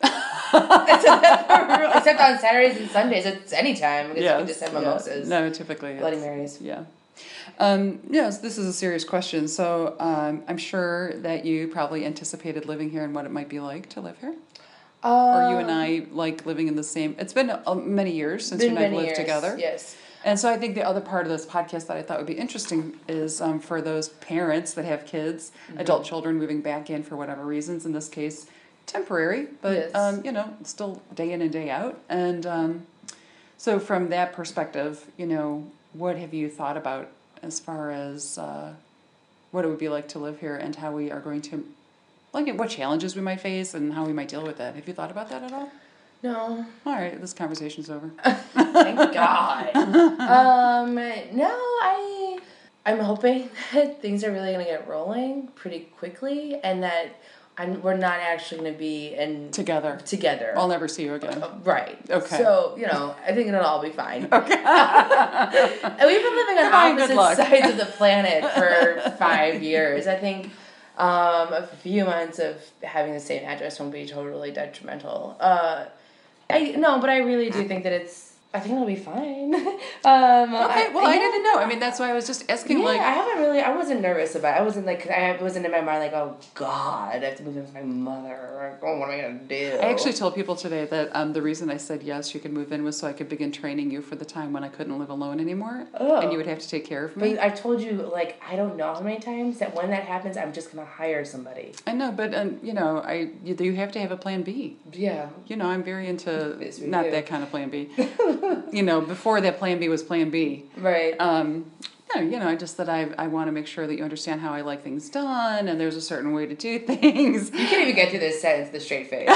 S2: Except on Saturdays and Sundays, it's any time because
S1: Yes,
S2: you can just have
S1: yeah.
S2: mimosas.
S1: No, typically
S2: Bloody
S1: it's-
S2: Marys.
S1: Yeah. Um, yes, this is a serious question. So um, I'm sure that you probably anticipated living here and what it might be like to live here.
S2: Um,
S1: Or you and I like living in the same... It's been uh, many years since you
S2: been
S1: and I
S2: many
S1: lived
S2: years,
S1: together.
S2: Yes.
S1: And so I think the other part of this podcast that I thought would be interesting is um, for those parents that have kids,
S2: Mm-hmm.
S1: adult children moving back in for whatever reasons, in this case, temporary, but,
S2: Yes.
S1: um, you know, still day in and day out. And um, so from that perspective, you know, what have you thought about as far as uh, what it would be like to live here and how we are going to, like, what challenges we might face and how we might deal with that? Have you thought about that at all?
S2: No.
S1: All right, this conversation's over.
S2: Thank God. um, no, I, I'm hoping that things are really going to get rolling pretty quickly and that I'm, we're not actually going to be in
S1: Together.
S2: together.
S1: I'll never see you again.
S2: Uh, right.
S1: Okay.
S2: So, you know, I think it'll all be fine.
S1: Okay.
S2: And we've been living on
S1: Goodbye and good
S2: opposite
S1: luck.
S2: sides of the planet for five years. I think um, a few months of having the same address won't be totally detrimental. Uh, I no, but I really do think that it's. I think it'll be fine. um,
S1: Okay, well, I
S2: yeah.
S1: didn't know. I mean, that's why I was just asking,
S2: Yeah,
S1: like...
S2: I haven't really. I wasn't nervous about it. I wasn't like. I wasn't in my mind like, oh God, I have to move in with my mother. Like, oh, what am I gonna do?
S1: I actually told people today that um, the reason I said yes, you could move in was so I could begin training you for the time when I couldn't live alone anymore.
S2: Oh.
S1: And you would have to take care of me.
S2: But I told you, like, I don't know how many times that when that happens, I'm just gonna hire somebody.
S1: I know, but, um, you know, I you, you have to have a plan B.
S2: Yeah.
S1: You know, I'm very into
S2: Yes, we
S1: not
S2: do.
S1: that kind of plan B. You know, before that plan B was plan B.
S2: Right.
S1: Um, no, you know, I just that I I want to make sure that you understand how I like things done, and there's a certain way to do things.
S2: You can't even get through this sentence with a straight face. um,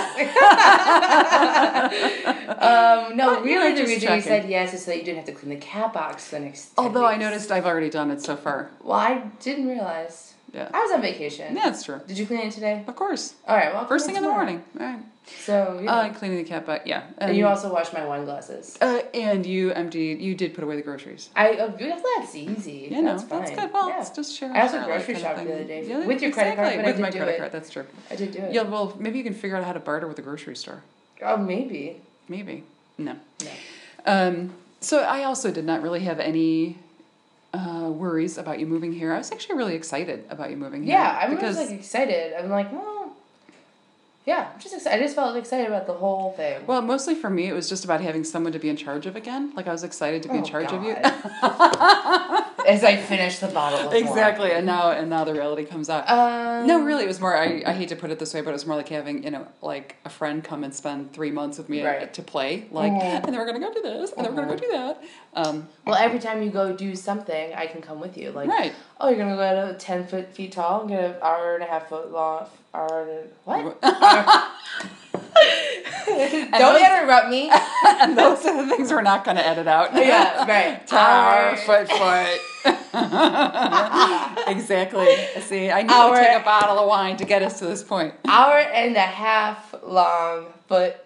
S2: no,
S1: But, you
S2: really,
S1: know,
S2: the
S1: just
S2: reason you
S1: checking.
S2: said yes is so that you didn't have to clean the cat box for the next ten
S1: Although I
S2: weeks.
S1: noticed I've already done it so far.
S2: Well, I didn't realize.
S1: Yeah.
S2: I was on vacation.
S1: Yeah, it's true.
S2: Did you clean it today?
S1: Of course.
S2: All right. Well, I'll
S1: First
S2: clean
S1: thing
S2: it
S1: in the
S2: tomorrow.
S1: morning. All right.
S2: So yeah.
S1: Uh, cleaning the cat butt, yeah.
S2: and you also washed my wine glasses.
S1: Uh, and you emptied, you did put away the groceries.
S2: I oh, that's easy.
S1: You know,
S2: that's fine.
S1: that's good. Well,
S2: yeah.
S1: it's just sharing.
S2: I also
S1: share,
S2: grocery
S1: like,
S2: shopped
S1: kind
S2: the
S1: of
S2: other
S1: thing.
S2: day.
S1: Yeah,
S2: With your credit card,
S1: exactly.
S2: but I
S1: With
S2: did
S1: my
S2: do
S1: credit
S2: it.
S1: card, that's true.
S2: I did do it.
S1: Yeah, well, maybe you can figure out how to barter with the grocery store.
S2: Oh, maybe.
S1: Maybe. No.
S2: No.
S1: Um, so I also did not really have any uh, worries about you moving here. I was actually really excited about you moving here.
S2: Yeah, I'm
S1: because
S2: just like excited. I'm like, well, yeah, I'm just excited. I just felt excited about the whole thing.
S1: Well, mostly for me, it was just about having someone to be in charge of again. Like, I was excited to be in
S2: Oh,
S1: charge of you.
S2: As I finished the bottle of wine.
S1: Exactly, and now and now the reality comes out.
S2: Um,
S1: No, really, it was more. I, I hate to put it this way, but it was more like having you know, like a friend come and spend three months with me
S2: Right.
S1: to play, like,
S2: Mhm.
S1: and then we're gonna go do this, and then we're gonna go do that. Um,
S2: Well, every time you go do something, I can come with you. Like,
S1: right.
S2: oh, you're gonna go to ten foot feet tall and get an hour and a half foot long. Hour and what? Don't
S1: those-
S2: interrupt me.
S1: And those are the things we're not going to edit out.
S2: Yeah, right.
S1: Tower,
S2: Hour.
S1: foot, foot. Exactly. See, I need
S2: Hour.
S1: to take a bottle of wine to get us to this point.
S2: Hour and a half long foot.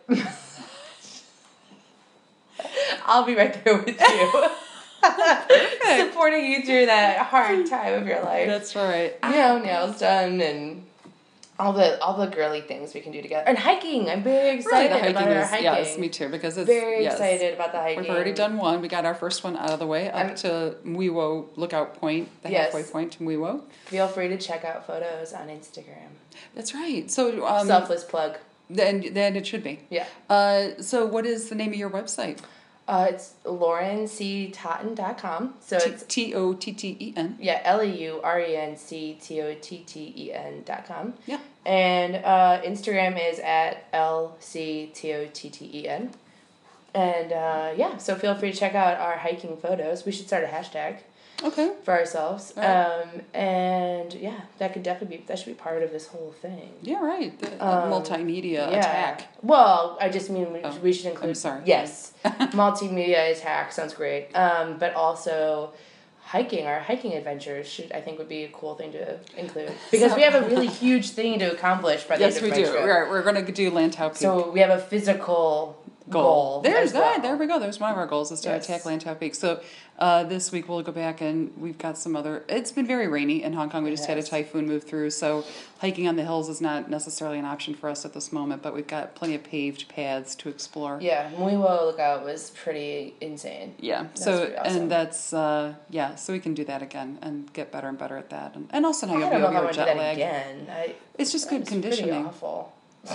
S2: I'll be right there with you. Supporting you through that hard time of your life.
S1: That's right.
S2: You know, nails done and all the all the girly things we can do together. And hiking. I'm very
S1: Really,
S2: excited
S1: the hiking
S2: about our
S1: is
S2: hiking.
S1: yes, me too. Because it's
S2: Very
S1: yes.
S2: excited about the hiking.
S1: We've already done one. We got our first one out of the way up
S2: I'm-
S1: to Mwiwo Lookout Point, the
S2: Yes.
S1: halfway point to Mwiwo.
S2: Feel free to check out photos on Instagram.
S1: That's right. So um,
S2: Selfless plug.
S1: then then it should be.
S2: Yeah.
S1: Uh, so what is the name of your website?
S2: Uh, it's lauren c totten dot com. So it's
S1: T O T T E N.
S2: yeah, L E U R E N C T O T T E N dot com.
S1: Yeah.
S2: And uh, Instagram is at L C T O T T E N. And uh, yeah, so feel free to check out our hiking photos. We should start a hashtag.
S1: Okay.
S2: For ourselves.
S1: Right.
S2: Um, and yeah, that could definitely be, that should be part of this whole thing.
S1: Yeah, right. The, the
S2: Um,
S1: multimedia
S2: yeah.
S1: attack.
S2: Well, I just mean we,
S1: Oh,
S2: we should include.
S1: I'm sorry.
S2: Yes. Multimedia attack sounds great. Um, but also hiking, our hiking adventures should, I think, would be a cool thing to include. Because we have a really huge thing to accomplish by the
S1: Yes,
S2: end
S1: we
S2: of my
S1: do.
S2: trip.
S1: Right, we're going to do Lantau Peak.
S2: So we have a physical
S1: goal.
S2: goal
S1: There's
S2: as well.
S1: that. There we go. There's one of our goals is to
S2: Yes.
S1: attack Lantau Peak. So uh, this week we'll go back and we've got some other. It's been very rainy in Hong Kong. We just had a
S2: Yes.
S1: typhoon move through, so hiking on the hills is not necessarily an option for us at this moment. But we've got plenty of paved paths to explore.
S2: Yeah, Muiwo Lookout was pretty insane.
S1: Yeah.
S2: That's
S1: so
S2: pretty awesome.
S1: and that's uh, yeah. So we can do that again and get better and better at that. And, and also now
S2: I
S1: you'll
S2: don't
S1: be
S2: know
S1: over
S2: if I
S1: your
S2: want to do
S1: jet
S2: that
S1: lag.
S2: again. I,
S1: It's just
S2: that
S1: good
S2: was
S1: conditioning.
S2: Pretty awful.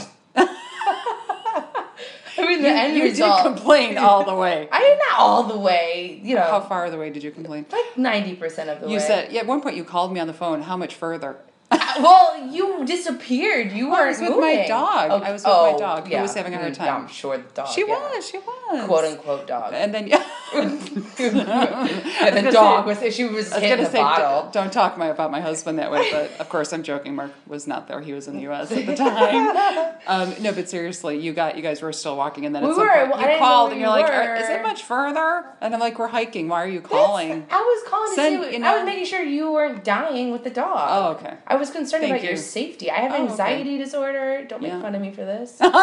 S2: I mean, the
S1: You,
S2: end
S1: you
S2: result.
S1: did complain all the way.
S2: I mean, not all the way. You know,
S1: How far the way did you complain?
S2: like ninety percent of the
S1: You
S2: way.
S1: said, yeah, at one point you called me on the phone. How much further?
S2: Well, you disappeared. You
S1: Well, I
S2: weren't
S1: was with my
S2: moving.
S1: dog.
S2: Oh,
S1: I was with
S2: oh,
S1: my dog, who
S2: yeah.
S1: was having a hard
S2: Mm,
S1: time.
S2: I'm sure the dog.
S1: She
S2: yeah.
S1: was, she was.
S2: Quote unquote dog.
S1: And then, yeah.
S2: and the
S1: gonna
S2: dog
S1: say-
S2: was. She was
S1: I was
S2: hitting
S1: going to
S2: the
S1: say,
S2: bottle.
S1: d- don't talk my, about my husband that way, but of course I'm joking. Mark was not there. He was in the U S at the time. Um, no, but seriously, you got you guys were still walking, and then
S2: We
S1: at some
S2: were.
S1: point
S2: Well, I
S1: you
S2: didn't know
S1: called,
S2: where
S1: and
S2: you
S1: you're like,
S2: were.
S1: "Are- is it much further? And I'm like, we're hiking. Why are you
S2: That's-
S1: calling?
S2: I was calling to
S1: Send-
S2: see. What,
S1: you
S2: I
S1: know-
S2: was making sure you weren't dying with the dog.
S1: Oh, okay.
S2: I was concerned
S1: Thank
S2: about
S1: you.
S2: your safety. I have
S1: Oh, okay.
S2: anxiety disorder. Don't make
S1: Yeah.
S2: fun of me for this. and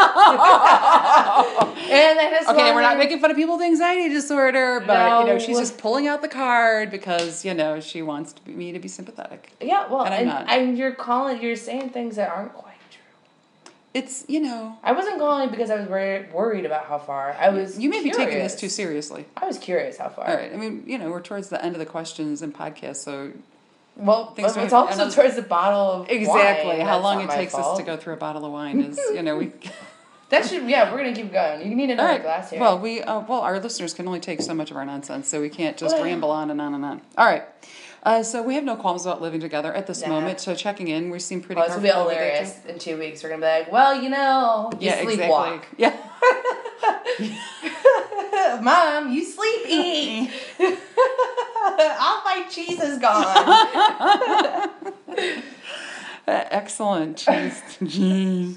S2: I just
S1: Okay, we're not
S2: wanted-
S1: making fun of people with anxiety disorder, but you know, she's
S2: No.
S1: just pulling out the card because you know she wants to be, me to be sympathetic.
S2: Yeah, well,
S1: And I'm
S2: and,
S1: not.
S2: and you're calling, you're saying things that aren't quite true.
S1: It's you know,
S2: I wasn't calling because I was wor- worried about how far. I was.
S1: you may be taking this
S2: curious.
S1: too seriously.
S2: I was curious how far.
S1: All right, I mean, you know, we're towards the end of the questions and podcasts, so
S2: Well,
S1: Things
S2: it's
S1: are-
S2: also
S1: and-
S2: towards the bottle of
S1: exactly
S2: wine.
S1: how
S2: That's
S1: long
S2: not
S1: it
S2: my
S1: takes us
S2: fault.
S1: to go through a bottle of wine is you know we.
S2: That should yeah, we're gonna keep going. You need
S1: All
S2: another
S1: right.
S2: glass here.
S1: Well, we uh, well our listeners can only take so much of our nonsense, so we can't just
S2: Well,
S1: ramble on and on and on. All right. Uh, so we have no qualms about living together at this
S2: Nah.
S1: moment. So checking in, we seem pretty.
S2: oh, this will be
S1: comfortable with it,
S2: hilarious. In two weeks, we're gonna be like, well, you know, you
S1: Yeah,
S2: sleepwalk.
S1: exactly. Yeah.
S2: Mom, you sleepy. All my cheese is gone.
S1: Uh, excellent. Jeez. Jeez.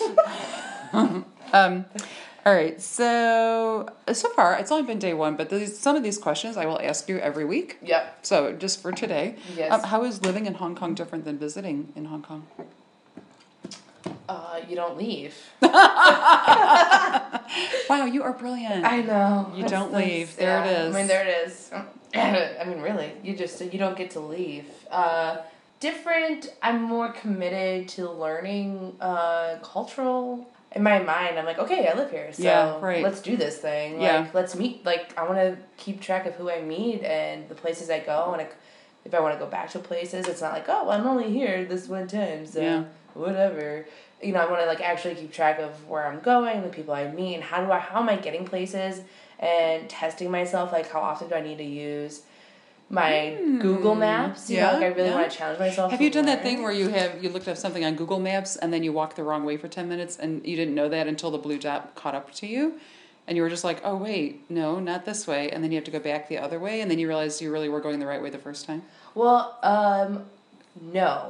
S1: um, all right. So so far, it's only been day one, but these, some of these questions I will ask you every week.
S2: Yep.
S1: So just for today,
S2: Yes.
S1: um, how is living in Hong Kong different than visiting in Hong Kong?
S2: Uh, you don't leave.
S1: Wow, you are brilliant.
S2: I know.
S1: You
S2: That's
S1: don't
S2: nice.
S1: leave. There it
S2: Yeah,
S1: is.
S2: I mean, there it is. I mean, really, you just you don't get to leave. Uh, different. I'm more committed to learning uh, cultural. In my mind, I'm like, okay, I live here, so
S1: Yeah, right.
S2: let's do this thing.
S1: Yeah.
S2: Like, let's meet. Like, I want to keep track of who I meet and the places I go, and like, if I want to go back to places, it's not like, oh, I'm only here this one time, so
S1: Yeah.
S2: whatever. You know, I want to like actually keep track of where I'm going, the people I meet, and how do I, how am I getting places, and testing myself. Like, how often do I need to use my Google Maps? You
S1: Yeah,
S2: know, like I really
S1: yeah.
S2: want to challenge myself.
S1: Have
S2: to
S1: you done that
S2: learn.
S1: thing where you have you looked up something on Google Maps and then you walked the wrong way for ten minutes and you didn't know that until the blue dot caught up to you? And you were just like, oh, wait, no, not this way. And then you have to go back the other way. And then you realize you really were going the right way the first time.
S2: Well, um, no.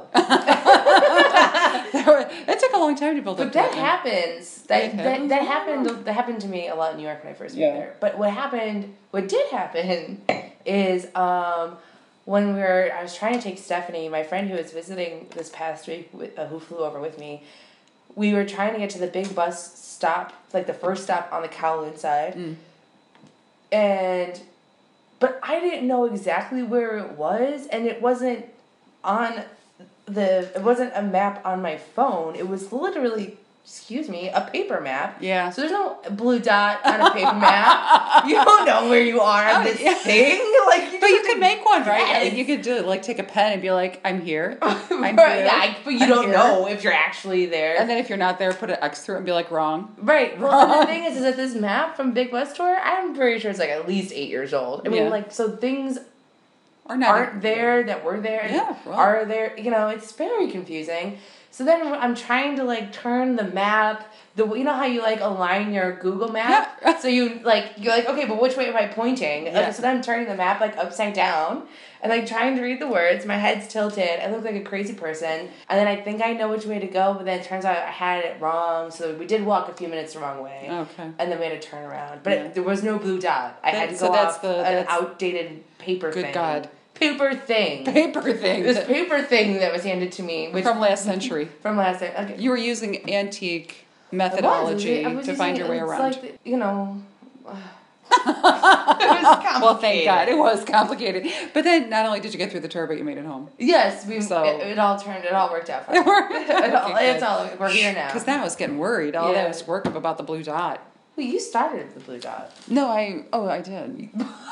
S1: It took a long time to build
S2: But
S1: up to
S2: that
S1: it.
S2: happens. That,
S1: It
S2: that
S1: happens?
S2: that happened. That happened to me a lot in New York when I first moved
S1: Yeah.
S2: there. But what happened? What did happen is um, when we were. I was trying to take Stephanie, my friend who was visiting this past week, with, uh, who flew over with me. We were trying to get to the big bus stop, like the first stop on the Kowloon side,
S1: Mm.
S2: and but I didn't know exactly where it was, and it wasn't on the. It wasn't a map on my phone. It was literally, excuse me, a paper map.
S1: Yeah.
S2: So there's no blue dot on a paper map. You don't know where you are on
S1: Oh,
S2: this
S1: yeah.
S2: thing. Like, you
S1: But
S2: just
S1: you
S2: have
S1: could
S2: to
S1: make one, right?
S2: guess.
S1: Like you could do it, like take a pen and be like, I'm here. I'm
S2: Right,
S1: here.
S2: yeah, but you
S1: I'm
S2: don't
S1: here.
S2: know if you're actually there.
S1: And then if you're not there, put an X through it and be like, wrong.
S2: Right. Well, and the thing is, is that this map from Big Bus Tour, I'm pretty sure it's like at least eight years old. I mean,
S1: Yeah.
S2: like, so things
S1: Or not.
S2: aren't there that were there. and
S1: Yeah, well.
S2: Are there, you know, it's very confusing. So then I'm trying to like turn the map. The you know how you like align your Google map.
S1: Yeah.
S2: So you like you're like okay, but which way am I pointing?
S1: Yeah.
S2: Okay, so then I'm turning the map like upside down and like trying to read the words. My head's tilted. I look like a crazy person. And then I think I know which way to go, but then it turns out I had it wrong. So we did walk a few minutes the wrong way.
S1: Okay.
S2: And then we had to turn around, but
S1: Yeah.
S2: it, there was no blue dot. I
S1: That-
S2: had to go
S1: so that's
S2: off
S1: the-
S2: an
S1: that's-
S2: outdated paper
S1: Good
S2: thing.
S1: God.
S2: Paper thing.
S1: Paper thing.
S2: This paper thing that was handed to me, which
S1: From last century.
S2: from last time. Okay.
S1: You were using antique
S2: I was.
S1: methodology
S2: I was
S1: to
S2: using
S1: find
S2: it-
S1: your way
S2: it's
S1: around.
S2: Like the, you know. It was complicated.
S1: Well, thank God. It was complicated. But then not only did you get through the tour, but you made it home.
S2: Yes, we.
S1: So-
S2: it, it all turned. It all worked out fine.
S1: It worked.
S2: it all,
S1: Okay,
S2: it's
S1: good.
S2: all. We're here now.
S1: Because now I was getting worried. All
S2: Yeah.
S1: that was work up about the blue dot.
S2: Well, you started at the blue dot.
S1: No, I. Oh, I did.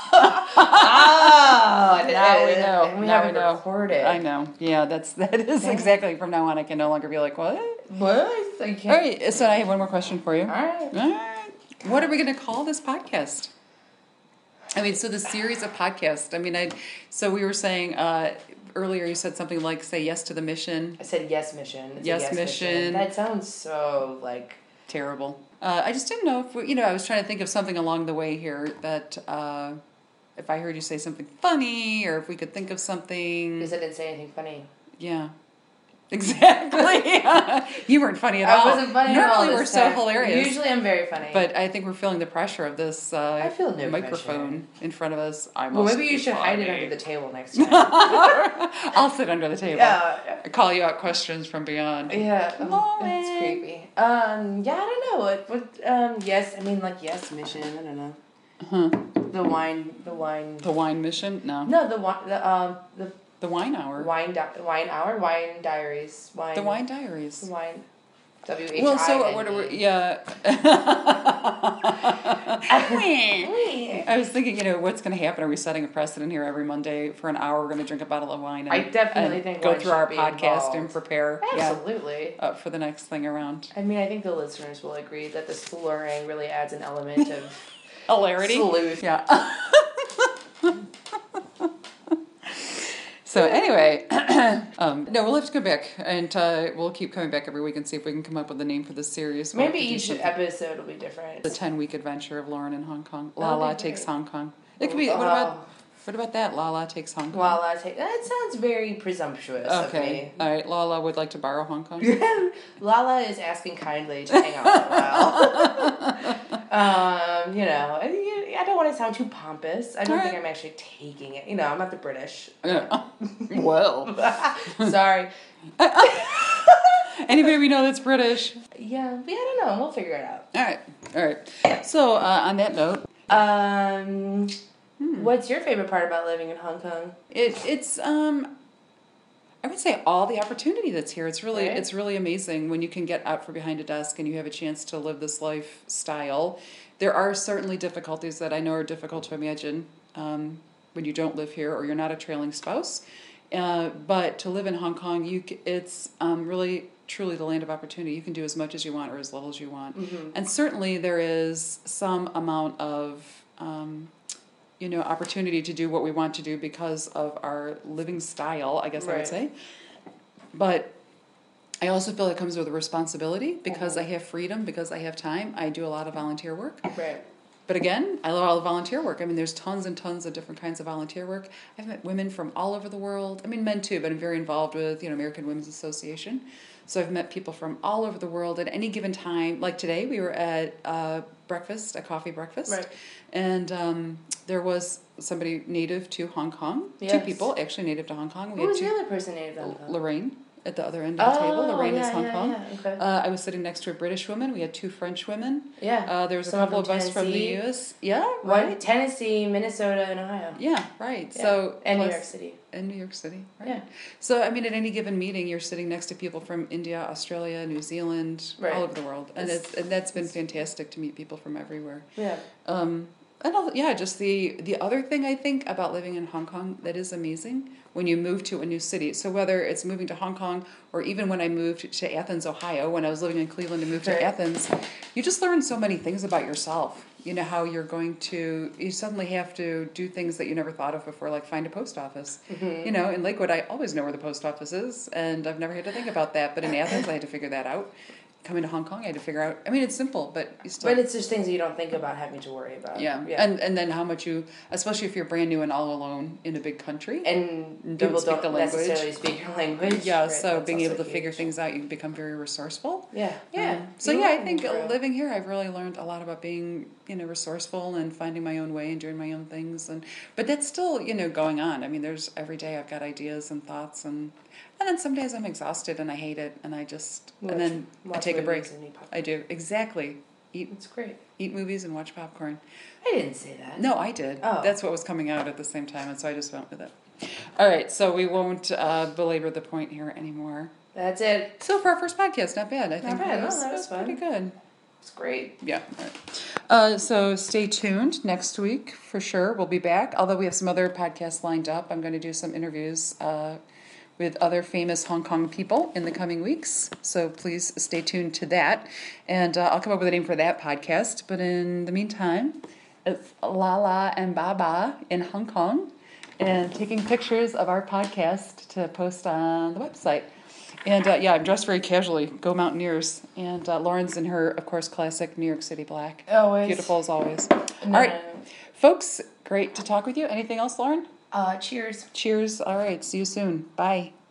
S2: Oh,
S1: Now we know.
S2: And we
S1: Now
S2: haven't
S1: we know.
S2: recorded.
S1: I know. Yeah, that's that is
S2: Yeah.
S1: exactly from now on. I can no longer be like, what?
S2: What? So you
S1: All
S2: can't.
S1: right. So I have one more question for you.
S2: All right.
S1: All right. What are we going to call this podcast? I mean, so the series of podcasts. I mean, I. So we were saying uh, earlier. You said something like, "Say yes to the mission."
S2: I said yes, mission. It's a
S1: Yes, mission.
S2: That sounds so like.
S1: Terrible. Uh, I just didn't know if we, you know. I was trying to think of something along the way here that uh, if I heard you say something funny, or if we could think of something.
S2: Because I didn't say anything funny.
S1: Yeah. Exactly. You weren't funny at
S2: I
S1: all.
S2: wasn't funny at all.
S1: Normally we're
S2: this
S1: so
S2: time.
S1: hilarious.
S2: Usually I'm very funny.
S1: But I think we're feeling the pressure of this uh,
S2: I feel no
S1: microphone in front of us. I
S2: well,
S1: must
S2: maybe
S1: be
S2: you should hide it
S1: funny.
S2: under the table next time.
S1: I'll sit under the table.
S2: yeah.
S1: I call you out questions from beyond.
S2: Yeah, um,
S1: Lauren.
S2: that's creepy. Um, yeah, I don't know what. What? Um, yes, I mean like yes, mission. I don't know.
S1: Huh.
S2: The wine, the wine.
S1: The wine mission? No.
S2: No, the wine. The um, the
S1: The wine hour.
S2: wine. Di- wine hour. Wine diaries. Wine.
S1: The wine diaries.
S2: The wine. W H I N E.
S1: Well, so what are we, yeah. I was thinking, you know, what's going to happen? Are we setting a precedent here every Monday for an hour? We're going to drink a bottle of wine. And,
S2: I definitely
S1: and
S2: think
S1: go
S2: wine
S1: through
S2: should
S1: our
S2: be
S1: podcast and
S2: involved.
S1: prepare.
S2: Absolutely.
S1: Yeah, uh, for the next thing around.
S2: I mean, I think the listeners will agree that the slurring really adds an element of
S1: Hilarity.
S2: sleuth.
S1: Yeah. So anyway, um, no, we'll have to come back, and uh, we'll keep coming back every week and see if we can come up with a name for this series. We'll
S2: Maybe
S1: have to do
S2: each
S1: something.
S2: episode will be different.
S1: The ten-week adventure of Lauren in Hong Kong.
S2: That would
S1: Lala
S2: be
S1: takes
S2: great.
S1: Hong Kong. It could be.
S2: Oh.
S1: What about? What about that? Lala takes Hong Kong.
S2: Lala take that sounds very presumptuous
S1: Okay. All right. Lala would like to borrow Hong Kong.
S2: of me. Lala is asking kindly to hang out for a while. um, you know, I, I don't want to sound too pompous. I don't
S1: All
S2: think
S1: right.
S2: I'm actually taking it. You know, I'm not the British.
S1: Yeah. Well,
S2: Sorry.
S1: anybody we know that's British.
S2: Yeah, but I don't know. We'll figure it out.
S1: All right. All right. So uh, on that note,
S2: Um,
S1: Hmm.
S2: what's your favorite part about living in Hong Kong?
S1: it it's um. I would say all the opportunity that's here. It's really
S2: Right.
S1: it's really amazing when you can get out from behind a desk and you have a chance to live this lifestyle. There are certainly difficulties that I know are difficult to imagine um, when you don't live here or you're not a trailing spouse. Uh, but to live in Hong Kong, you c- it's um, really truly the land of opportunity. You can do as much as you want or as little as you want,
S2: Mm-hmm.
S1: and certainly there is some amount of um, you know, opportunity to do what we want to do because of our living style, I guess I would
S2: Right.
S1: say. But I also feel it comes with a responsibility because
S2: Mhm.
S1: I have freedom, because I have time. I do a lot of volunteer work.
S2: Right.
S1: But again, I love all the volunteer work. I mean, there's tons and tons of different kinds of volunteer work. I've met women from all over the world. I mean, men too, but I'm very involved with, you know, American Women's Association. So I've met people from all over the world at any given time. Like today, we were at uh, breakfast, a coffee breakfast.
S2: Right.
S1: And um, there was somebody native to Hong Kong. Two
S2: Yes.
S1: people actually native to Hong Kong. We
S2: Who was
S1: had
S2: the
S1: two,
S2: other person named Hong Kong?
S1: Lorraine at the other end of the table. Lorraine
S2: yeah,
S1: is Hong
S2: yeah,
S1: Kong.
S2: Yeah, okay.
S1: Uh, I was sitting next to a British woman. We had two French women.
S2: yeah.
S1: Uh, there was a
S2: Someone
S1: couple of
S2: from
S1: us from the
S2: Tennessee.
S1: U S. Yeah,
S2: What?
S1: right.
S2: Tennessee, Minnesota, and Ohio.
S1: Yeah, right.
S2: Yeah.
S1: So
S2: and New
S1: plus-
S2: York City.
S1: and New York City. Right.
S2: Yeah.
S1: So I mean, at any given meeting, you're sitting next to people from India, Australia, New Zealand,
S2: Right.
S1: all over the world, and
S2: It's-
S1: it's, and that's been fantastic to meet people from everywhere.
S2: Yeah.
S1: Um, and all, yeah, just the the other thing I think about living in Hong Kong that is amazing when you move to a new city. So whether it's moving to Hong Kong or even when I moved to Athens, Ohio, when I was living in Cleveland and moved
S2: Right.
S1: to Athens, you just learn so many things about yourself. you know, how you're going to, you suddenly have to do things that you never thought of before, like find a post office. Mm-hmm. You know, in Lakewood, I always know where the post office is, and I've never had to think about that. But in Athens, I had to figure that out. Coming to Hong Kong, I had to figure out. I mean, it's simple, but you still.
S2: But it's just things that you don't think about having to worry about.
S1: Yeah, yeah. and and then how much you, especially if you're brand new and all alone in a big country,
S2: and,
S1: and
S2: people
S1: don't speak
S2: don't
S1: the language.
S2: necessarily speak your language.
S1: Yeah,
S2: right,
S1: so being able to
S2: huge.
S1: figure things out, you become very resourceful.
S2: Yeah, yeah.
S1: Um, so yeah, I think living here, I've really learned a lot about being, you know, resourceful and finding my own way and doing my own things. And but that's still, you know, going on. I mean, there's every day I've got ideas and thoughts and. And then some days I'm exhausted and I hate it and I just
S2: watch,
S1: and then I take a break. I do exactly eat.
S2: It's great.
S1: Eat movies and watch popcorn.
S2: I didn't say that.
S1: No, I did.
S2: Oh.
S1: That's what was coming out at the same time, and so I just went with it. All right, so we won't uh, belabor the point here anymore.
S2: That's it.
S1: So for our first podcast, not bad. I
S2: not
S1: think
S2: bad.
S1: It was,
S2: no, that was,
S1: was
S2: fun.
S1: pretty good.
S2: It's great.
S1: Yeah. All right. Uh, so stay tuned next week for sure. We'll be back. Although we have some other podcasts lined up, I'm going to do some interviews. Uh, with other famous Hong Kong people in the coming weeks. So please stay tuned to that. And uh, I'll come up with a name for that podcast. But in the meantime, it's Lala and Baba in Hong Kong and taking pictures of our podcast to post on the website. And uh, yeah, I'm dressed very casually. Go Mountaineers. And uh, Lauren's in her, of course, classic New York City black.
S2: Always.
S1: Beautiful as always.
S2: No,
S1: All right.
S2: no, no.
S1: Folks, great to talk with you. Anything else, Lauren?
S2: Uh, cheers.
S1: Cheers. All right. See you soon. Bye.